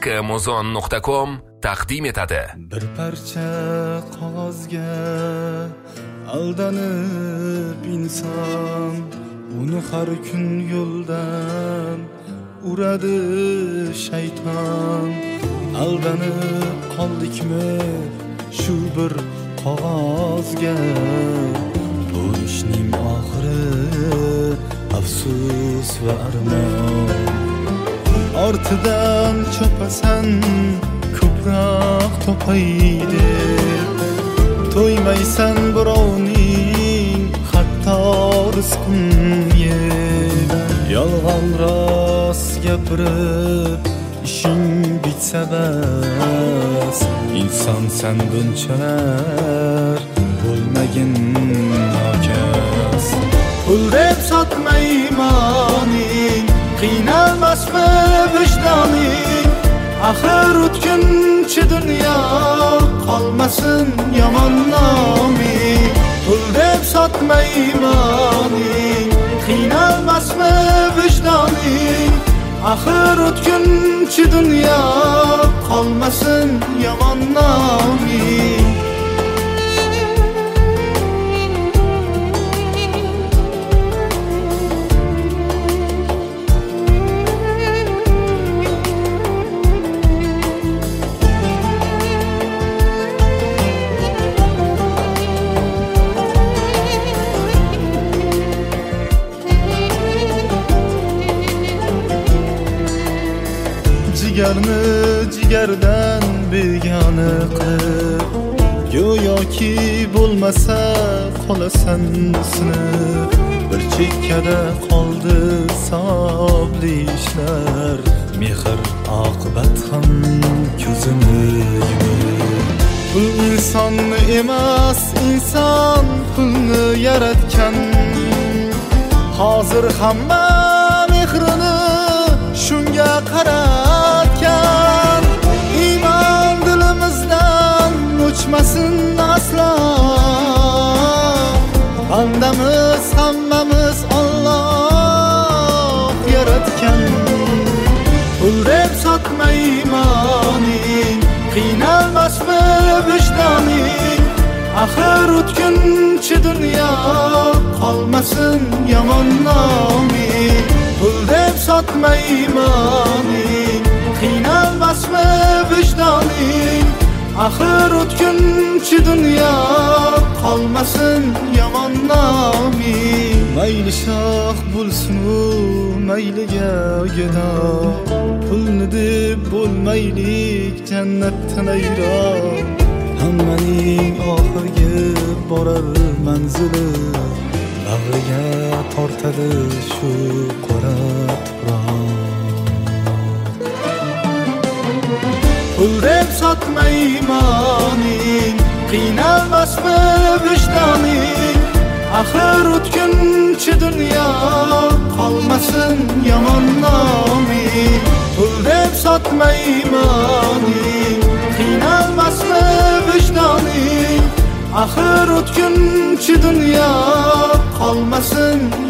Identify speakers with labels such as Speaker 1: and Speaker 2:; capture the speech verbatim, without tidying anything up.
Speaker 1: amazon nuqta com taqdim etadi.
Speaker 2: Bir parcha qog'ozga aldanib inson, uni har kun yo'ldan uradi shayton. Aldanib qoldikmi shu bir qog'ozga, bu ishning oxiri afsus va armon. Ortidan chopasan ko'proq topaydi, to'ymaysan birovning hatto rizqin yeb. Yolg'on rost gapirib ishing bitsa bas, insonsan bunchalar bo'lmagin nokas. Pul deb sotma iymoning, qiynalmasmi vijdoning? Axir o'tkinchi dunyo qolmasin yomon noming. Pul deb sotma iymoning, qiynalmasmi vijdoning? Axir o'tkinchi dunyo qolmasin yomon noming. Jigarni jigardan begona qilib, go'yoki bo'lmasa qolasan sinib. Bir chekkada qoldi sabli ishlar, mehr oqibat ham ko'zini yumib. Pul insonni emas, inson pulni yaratgan. Hozir hamma mehrini shunga qaratgan. Iymon dilimizdan o'chmasin aslo. Bandamiz hammamiz Alloh yaratgan. Pul deb sotma iymoning, qiynalmasmi vijdoning? Axir o'tkinchi dunyo qolmasin yomon noming. Pul deb sotma iymoning, qiynalmasmi vijdoning? Axir o'tkinchi dunyo qolmasin yomon noming. Mayli shoh bo'lsin u, mayliga gado, pulni deb bo'lmaylik jannatdan ayron. Hammaning oxirgi borar manzili, bag'riga tortadi shu qora tuproq. Pul deb sotma iymoning, qiynalmasmi vijdoning? Axir o'tkinchi dunyo qolmasin yomon noming. Pul deb sotma iymoning, qiynalmasmi vijdoning? Axir o'tkinchi dunyo qolmasin